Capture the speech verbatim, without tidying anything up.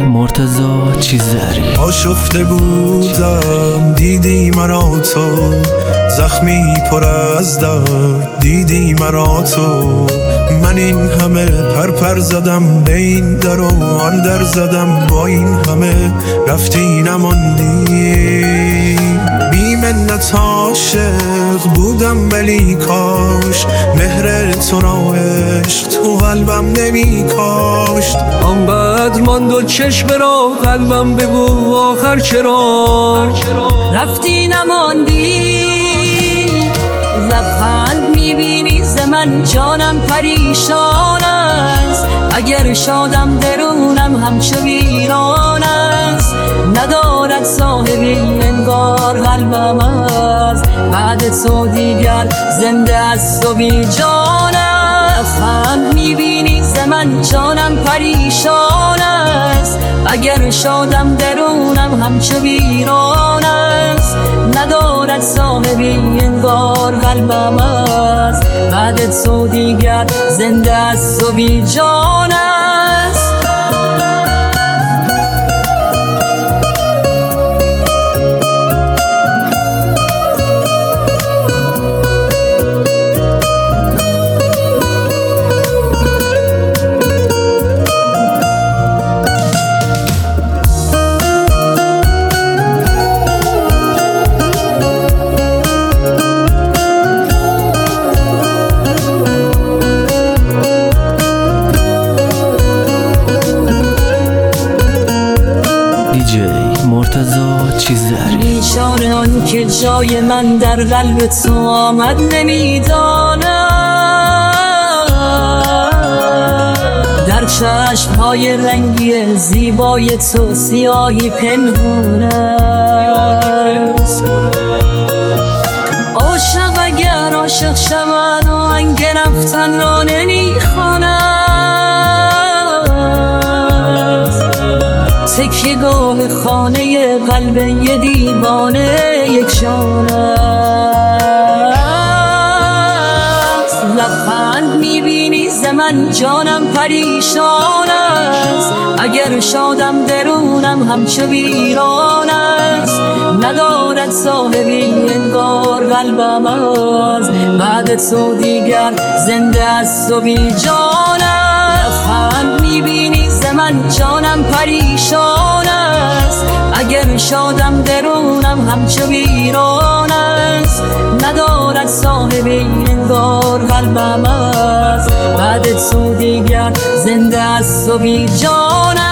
مرتضی چیزری. آشفته بودم دیدی مرا تو، زخمی پر از درد دیدی مرا تو. من این همه پر پر زدم به این در و آن در زدم، با این همه رفتی نماندی. بی منت عاشق بودم ولی کاش مهر تو را عشق تو قلبم نمی کاشت. آنقدر ماند و چشم را قلبم بگو آخر چرا رفتی نماندی. لبخند میبینی ز من جانم پریشان است، اگر شادم درونم همچو ویران است. ندارد صاحبی انگار قلبم است، بعد تو دیگر زنده است و بی جان است. لبخند میبینی ز من جانم پریشان است، اگر شادم درونم همچو ویران است. ندارد صاحبی انگار قلبم است، بعد تو دیگر زنده است و بی جان است. مرتضی چیزری. بیچاره آن که جای من در قلب تو آمد نمیدانم، در چشمهای رنگی زیبای تو سیاهی پنهون است. عاشق اگر عاشق شود آهنگ رفتن را نمیخواند، تکیه گاه خانه قلب یه دیوانه یک جان است. لبخند میبینی ز من جانم پریشان است، اگر شادم درونم همچو ویران است. ندارد صاحبی انگار قلبم است، بعد تو دیگر زنده است و بی جان است. لبخند میبینی ز من جانم پریشان است، اگر شادم درونم همچو ویران است. ندارد صاحبی انگار قلبم است، بعد تو دیگر زنده است و بی جان است.